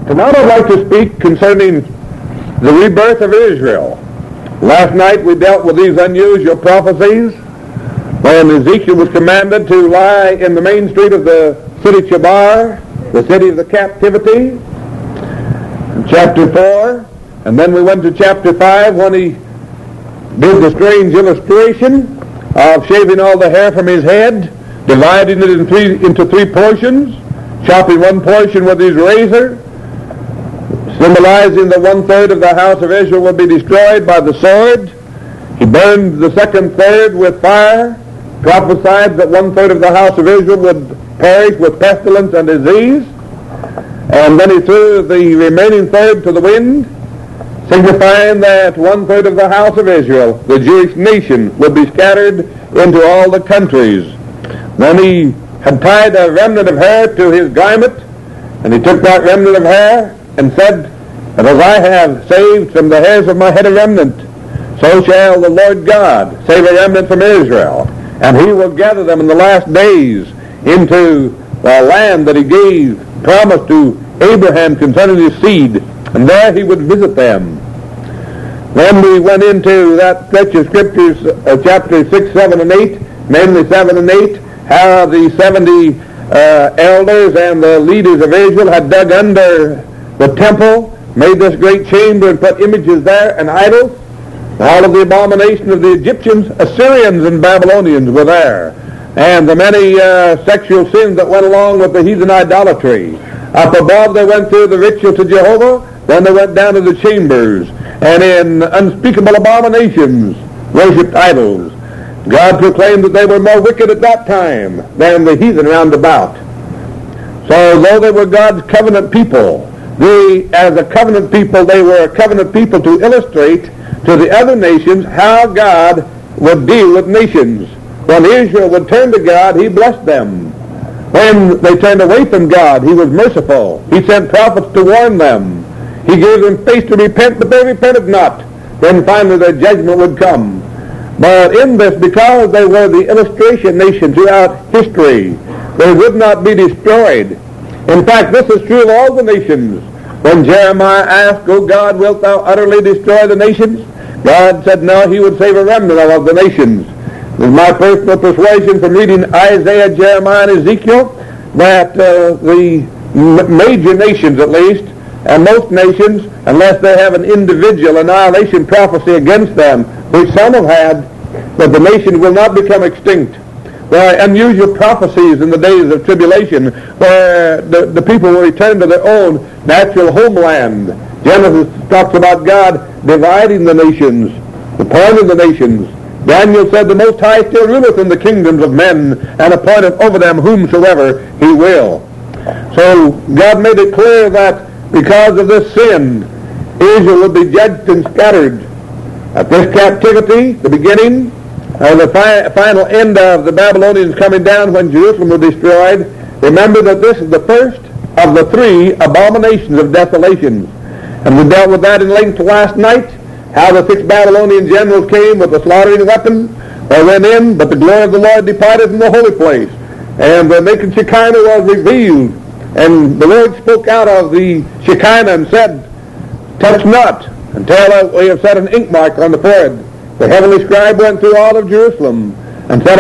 Tonight I'd like to speak concerning the rebirth of Israel. Last night we dealt with these unusual prophecies when Ezekiel was commanded to lie in the main street of the city Chebar, the city of the captivity, chapter 4, and then we went to chapter 5 when he did the strange illustration of shaving all the hair from his head, dividing it into three portions, chopping one portion with his razor, symbolizing that 1/3 of the house of Israel would be destroyed by the sword. He burned the second third with fire, prophesied that 1/3 of the house of Israel would perish with pestilence and disease, and then he threw the remaining third to the wind, signifying that 1/3 of the house of Israel, the Jewish nation, would be scattered into all the countries. Then he had tied a remnant of hair to his garment, and he took that remnant of hair and said, "And as I have saved from the hairs of my head a remnant, so shall the Lord God save a remnant from Israel, and he will gather them in the last days into the land that he gave promise to Abraham concerning his seed, and there he would visit them." Then we went into that stretch of scriptures, chapters 6, 7, and 8, mainly 7 and 8, how the 70 elders and the leaders of Israel had dug under the temple, made this great chamber and put images there and idols. All of the abomination of the Egyptians, Assyrians and Babylonians were there, and the many sexual sins that went along with the heathen idolatry. Up above they went through the ritual to Jehovah, then they went down to the chambers, and in unspeakable abominations worshipped idols. God proclaimed that they were more wicked at that time than the heathen round about. So though they were God's covenant people, as a covenant people, they were a covenant people to illustrate to the other nations how God would deal with nations. When Israel would turn to God, he blessed them. When they turned away from God, he was merciful. He sent prophets to warn them. He gave them face to repent, but they repented not. Then finally their judgment would come. But in this, because they were the illustration nation throughout history, they would not be destroyed. In fact, this is true of all the nations. When Jeremiah asked, "O God, wilt thou utterly destroy the nations?" God said no, he would save a remnant of the nations. It is my personal persuasion from reading Isaiah, Jeremiah, and Ezekiel that the major nations at least, and most nations, unless they have an individual annihilation prophecy against them, which some have had, that the nation will not become extinct. There are unusual prophecies in the days of tribulation where the people will return to their own natural homeland. Genesis talks about God dividing the nations, appointing the nations. Daniel said, "The Most High still ruleth in the kingdoms of men, and appointeth over them whomsoever he will." So God made it clear that because of this sin, Israel would be judged and scattered. At this captivity, the beginning, the final end of the Babylonians coming down when Jerusalem was destroyed, remember that this is the first of the three abominations of desolations. And we dealt with that in length last night, how the 6 Babylonian generals came with the slaughtering weapon. They went in, but the glory of the Lord departed from the holy place. And the naked Shekinah was revealed. And the Lord spoke out of the Shekinah and said, "Touch not, until we have set an ink mark on the forehead." The heavenly scribe went through all of Jerusalem and set a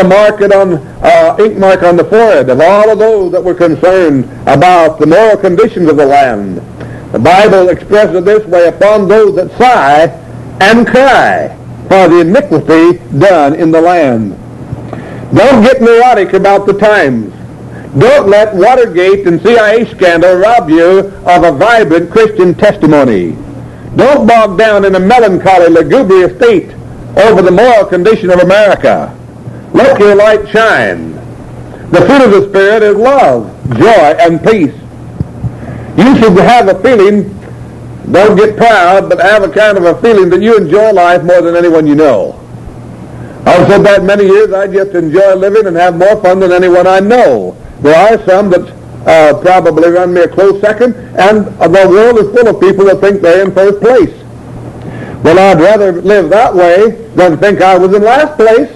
ink mark on the forehead of all of those that were concerned about the moral conditions of the land. The Bible expresses it this way: "Upon those that sigh and cry for the iniquity done in the land." Don't get neurotic about the times. Don't let Watergate and CIA scandal rob you of a vibrant Christian testimony. Don't bog down in a melancholy, lugubrious state over the moral condition of America. Let your light shine. The fruit of the Spirit is love, joy, and peace. You should have a feeling, don't get proud, but have a kind of a feeling that you enjoy life more than anyone you know. I've said that many years. I just enjoy living and have more fun than anyone I know. There are some that probably run me a close second, and the world is full of people that think they're in first place. Well, I'd rather live that way than think I was in last place.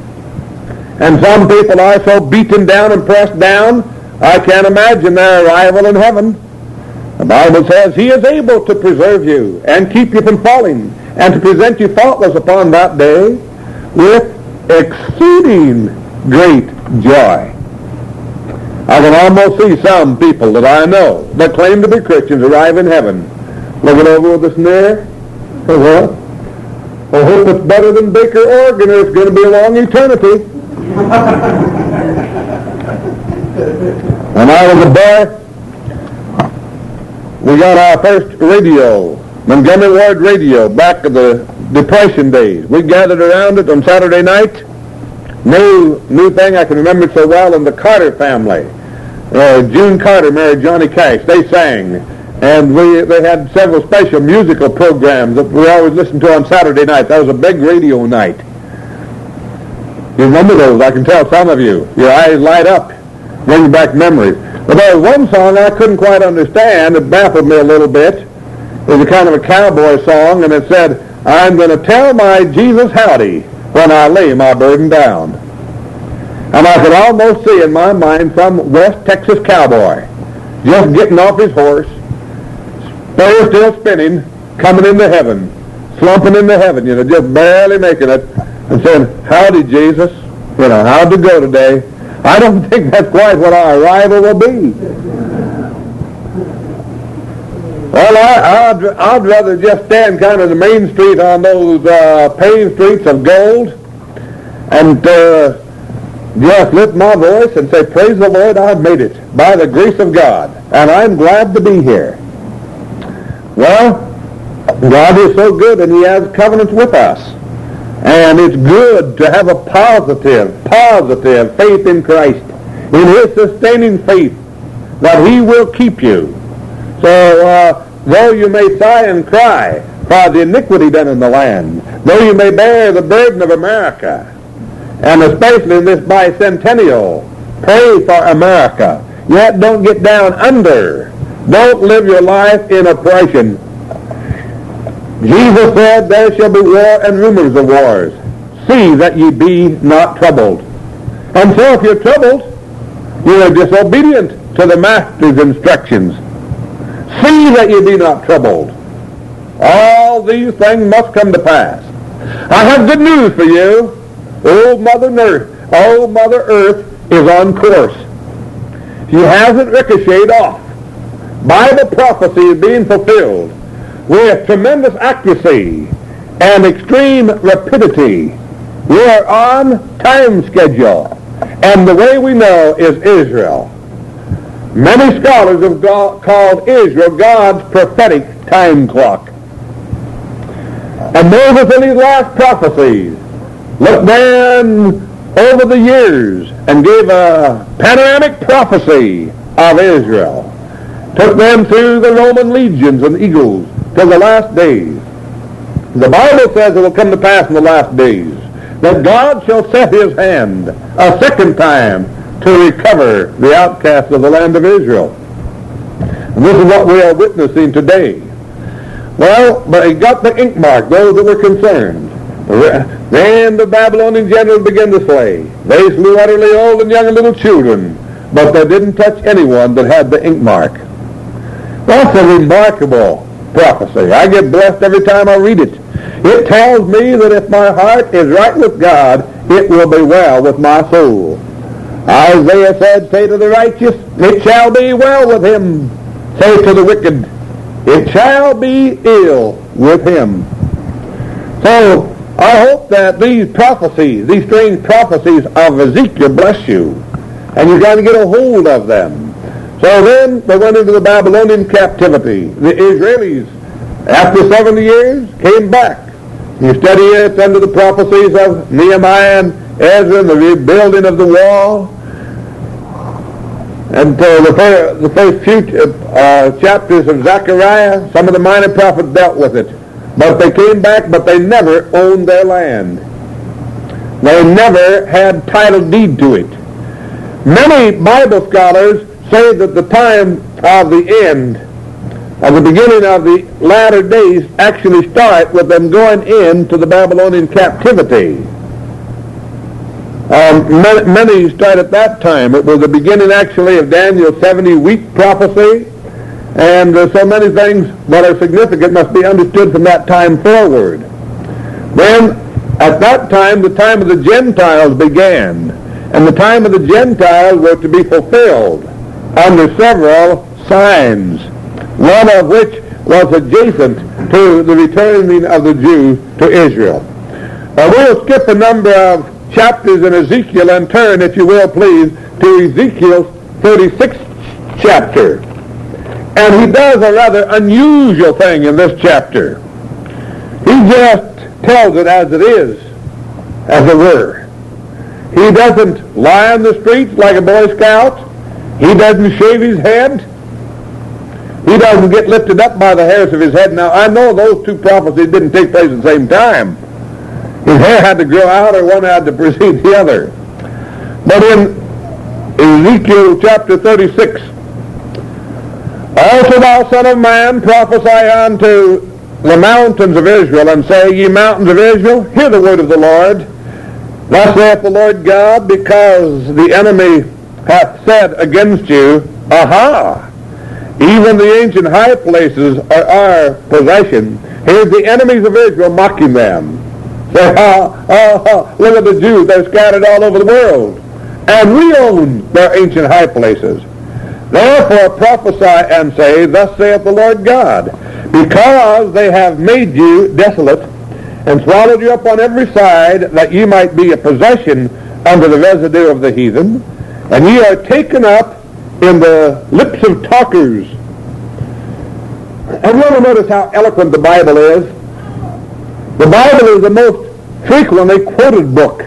And some people are so beaten down and pressed down, I can't imagine their arrival in heaven. The Bible says He is able to preserve you and keep you from falling and to present you faultless upon that day with exceeding great joy. I can almost see some people that I know that claim to be Christians arrive in heaven looking over with a sneer. Well, I hope it's better than Baker, Oregon, or it's going to be a long eternity. When I was a boy, we got our first radio, Montgomery Ward radio, back in the Depression days. We gathered around it on Saturday night. New thing, I can remember it so well, in the Carter family. June Carter married Johnny Cash. They sang. And they had several special musical programs that we always listened to on Saturday night. That was a big radio night. You remember those? I can tell some of you. Your eyes light up, bring back memories. But there was one song I couldn't quite understand. It baffled me a little bit. It was a kind of a cowboy song, and it said, I'm going to tell my Jesus howdy when I lay my burden down. And I could almost see in my mind some West Texas cowboy just getting off his horse, spurs still spinning, coming into heaven, slumping into heaven, just barely making it, and saying, howdy, Jesus, how'd you go today? I don't think that's quite what our arrival will be. Well, I'd rather just stand kind of the main street on those paved streets of gold and just lift my voice and say, praise the Lord, I've made it by the grace of God, and I'm glad to be here. Well, God is so good, and He has covenants with us. And it's good to have a positive faith in Christ, in His sustaining faith, that He will keep you. So, though you may sigh and cry for the iniquity done in the land, though you may bear the burden of America, and especially in this bicentennial, pray for America, yet don't get down under. Don't live your life in oppression. Jesus said, there shall be war and rumors of wars. See that ye be not troubled. And so if you're troubled, you are disobedient to the Master's instructions. See that ye be not troubled. All these things must come to pass. I have good news for you. Old Mother Earth is on course. She hasn't ricocheted off. Bible prophecy is being fulfilled with tremendous accuracy and extreme rapidity. We are on time schedule, and the way we know is Israel. Many scholars have called Israel God's prophetic time clock. And Moses in his last prophecies looked down over the years and gave a panoramic prophecy of Israel. Took them through the Roman legions and eagles till the last days. The Bible says it will come to pass in the last days that God shall set His hand a second time to recover the outcasts of the land of Israel. And this is what we are witnessing today. Well, but He got the ink mark, those that were concerned. Then the Babylonian generals began to slay. They slew utterly old and young and little children, but they didn't touch anyone that had the ink mark. That's a remarkable prophecy. I get blessed every time I read it. It tells me that if my heart is right with God, it will be well with my soul. Isaiah said, say to the righteous, it shall be well with him. Say to the wicked, it shall be ill with him. So, I hope that these prophecies, these strange prophecies of Ezekiel bless you, and you've got to get a hold of them. So then they went into the Babylonian captivity. The Israelis, after 70 years, came back. You study it under the prophecies of Nehemiah and Ezra and the rebuilding of the wall. And the first few chapters of Zechariah, some of the minor prophets dealt with it. But they came back, but they never owned their land. They never had title deed to it. Many Bible scholars say that the time of the end, of the beginning of the latter days, actually start with them going into the Babylonian captivity. Many start at that time. It was the beginning actually of Daniel's 70-week prophecy, And so many things that are significant must be understood from that time forward. Then, at that time, the time of the Gentiles began. And the time of the Gentiles were to be fulfilled under several signs, one of which was adjacent to the returning of the Jews to Israel. We'll skip a number of chapters in Ezekiel and turn, if you will, please, to Ezekiel's 36th chapter. And he does a rather unusual thing in this chapter. He just tells it as it is, as it were. He doesn't lie on the streets like a Boy Scout. He doesn't shave his head. He doesn't get lifted up by the hairs of his head. Now, I know those two prophecies didn't take place at the same time. His hair had to grow out, or one had to precede the other. But in Ezekiel chapter 36, also thou son of man, prophesy unto the mountains of Israel, and say, ye mountains of Israel, hear the word of the Lord. Thus saith the Lord God, because the enemy hath said against you, Aha! Even the ancient high places are our possession. Here's the enemies of Israel mocking them. Say, look at the Jews, they're scattered all over the world. And we own their ancient high places. Therefore prophesy and say, thus saith the Lord God, because they have made you desolate, and swallowed you up on every side, that ye might be a possession under the residue of the heathen, and ye are taken up in the lips of talkers. And you ever notice how eloquent the Bible is? The Bible is the most frequently quoted book.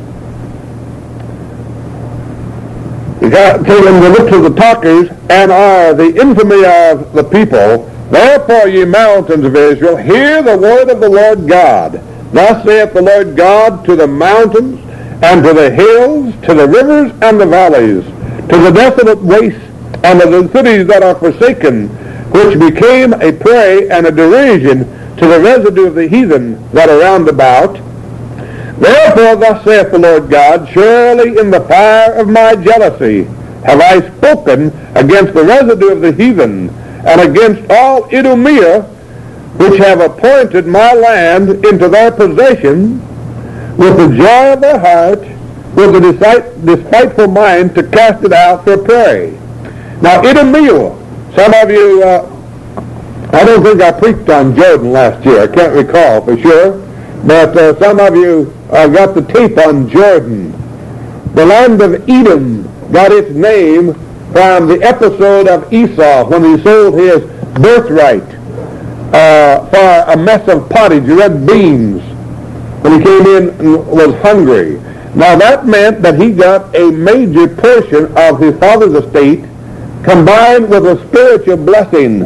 You got in the lips of the talkers, and are the infamy of the people. Therefore, ye mountains of Israel, hear the word of the Lord God. Thus saith the Lord God to the mountains, and to the hills, to the rivers and the valleys, to the desolate wastes, and to the cities that are forsaken, which became a prey and a derision to the residue of the heathen that are round about. Therefore, thus saith the Lord God, surely in the fire of my jealousy have I spoken against the residue of the heathen, and against all Idumea, which have appointed my land into their possession, with the joy of their heart, with a despiteful mind, to cast it out for prey. Now, Idumea, some of you, I don't think I preached on Jordan last year. I can't recall for sure. But some of you got the tape on Jordan. The land of Edom got its name from the episode of Esau when he sold his birthright for a mess of pottage, red beans, when he came in and was hungry. Now that meant that he got a major portion of his father's estate combined with a spiritual blessing.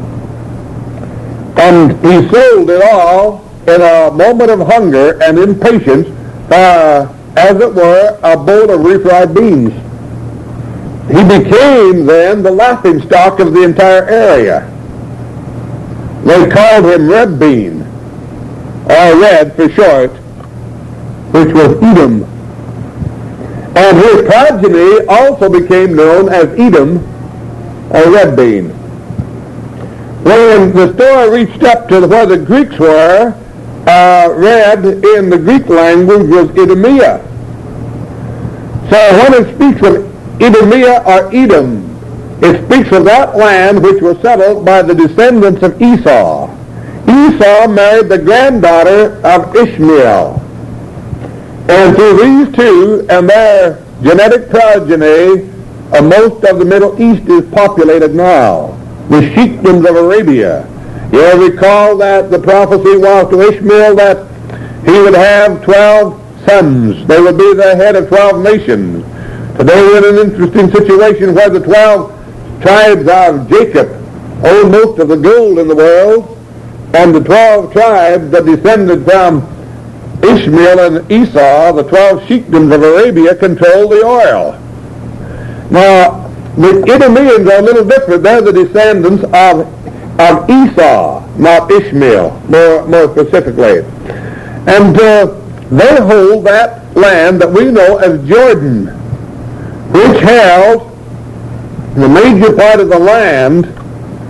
And he sold it all in a moment of hunger and impatience for, as it were, a bowl of refried beans. He became then the laughingstock of the entire area. They called him Red Bean, or Red for short, which was Edom. And his progeny also became known as Edom, or Red Bean. When the story reached up to where the Greeks were, red in the Greek language was Idumea. So when it speaks of Idumea or Edom, it speaks of that land which was settled by the descendants of Esau. Esau married the granddaughter of Ishmael. And through these two and their genetic progeny, most of the Middle East is populated now. The sheikdoms of Arabia. You'll recall that the prophecy was to Ishmael that he would have 12 sons. They would be the head of 12 nations. Today we're in an interesting situation where the 12 tribes of Jacob own most of the gold in the world, and the 12 tribes that descended from Ishmael and Esau, the 12 sheikdoms of Arabia, control the oil. Now, the Idumeans are a little different. They're the descendants of Esau, not Ishmael, more specifically. And they hold that land that we know as Jordan, which held the major part of the land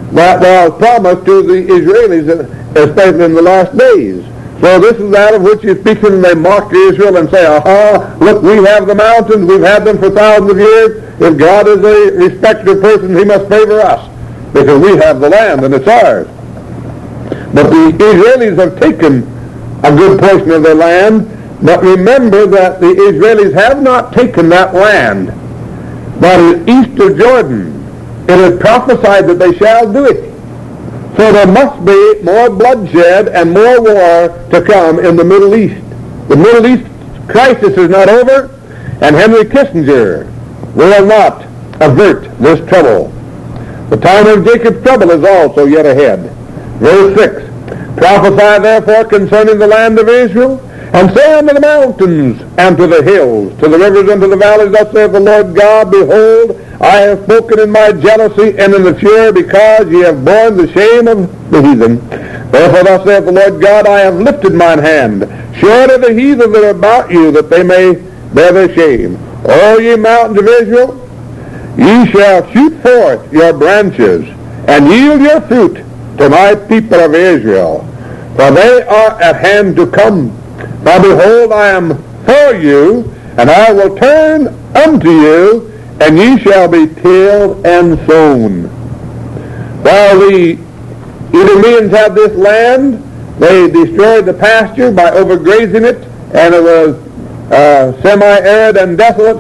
that was promised to the Israelis, especially in the last days. So this is that of which he's speaking, and they mock Israel and say, aha, look, we have the mountains, we've had them for thousands of years. If God is a respecter of persons, he must favor us, because we have the land and it's ours. But the Israelis have taken a good portion of their land, but remember that the Israelis have not taken that land, but east of Jordan. It is prophesied that they shall do it. So there must be more bloodshed and more war to come in the Middle East. The Middle East crisis is not over, and Henry Kissinger will not avert this trouble. The time of Jacob's trouble is also yet ahead. Verse 6, prophesy therefore concerning the land of Israel, and say unto the mountains, and to the hills, to the rivers, and to the valleys, thus saith the Lord God, behold, I have spoken in my jealousy and in the fury, because ye have borne the shame of the heathen. Therefore thus saith the Lord God, I have lifted mine hand, sure to the heathen that are about you, that they may bear their shame. O ye mountains of Israel, ye shall shoot forth your branches, and yield your fruit to my people of Israel, for they are at hand to come. For behold, I am for you, and I will turn unto you, and ye shall be tilled and sown. While the Edomians had this land, they destroyed the pasture by overgrazing it, and it was semi-arid and desolate.